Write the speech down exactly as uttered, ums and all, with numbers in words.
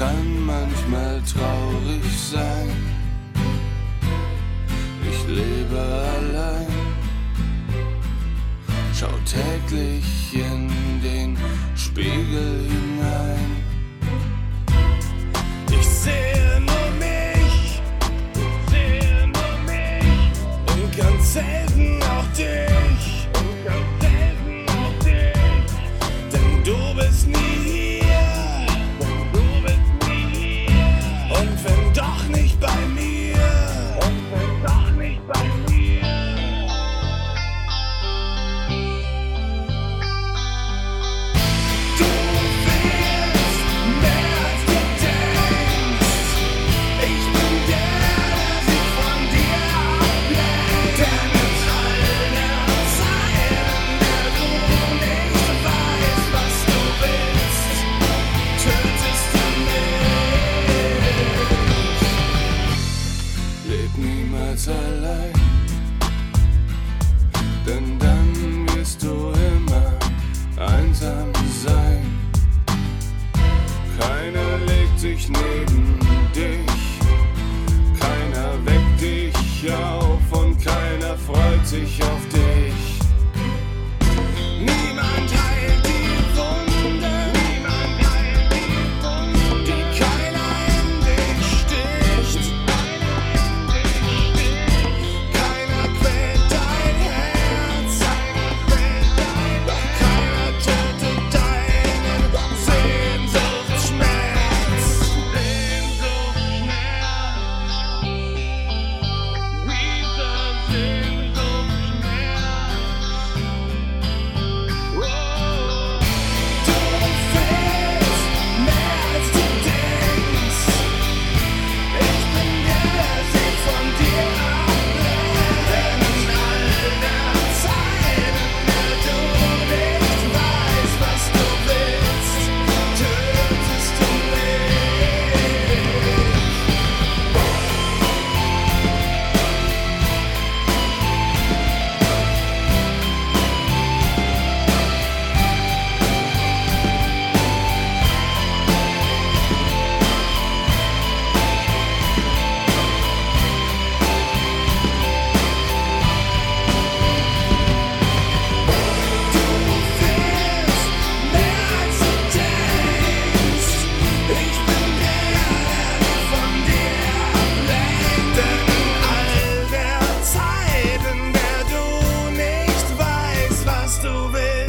kann manchmal traurig sein. Ich lebe allein, schau täglich in den Spiegel hinein. Ich sehe nur mich, ich sehe nur mich und ganz selten auch dich, und ganz selten auch dich, denn du bist nie hier, denn du bist nie hier, und wenn doch nicht bei mir, und wenn doch nicht bei mir. Du willst mehr als du denkst. Ich bin der, der sich von dir ablenkt. Denn in all der Zeiten, der du nicht weißt, was du willst, tötest du mich. Leb niemals allein, denn dann wirst du immer einsam sein. Keiner legt sich neben dich, keiner weckt dich auf und keiner freut sich auf dich. Niemand heilt die Wunde, niemand heilt die Wunde, die keiner in dich sticht. Keiner quält dein Herz, doch keiner tötet deinen Sehnsuchtsschmerz. Sehnsuchtsschmerz, dieser Sehnsuchtsschmerz. Oh. Du willst mehr als du denkst. Ich bin der, der sich von dir ablenkt. Denn in all der Zeiten, der du nicht weißt, was du willst, tötest du mich. Du willst mehr als du denkst. Ich bin der, der dich von dir ablenkt. Denn in all der Zeiten, der du nicht weißt, was du willst,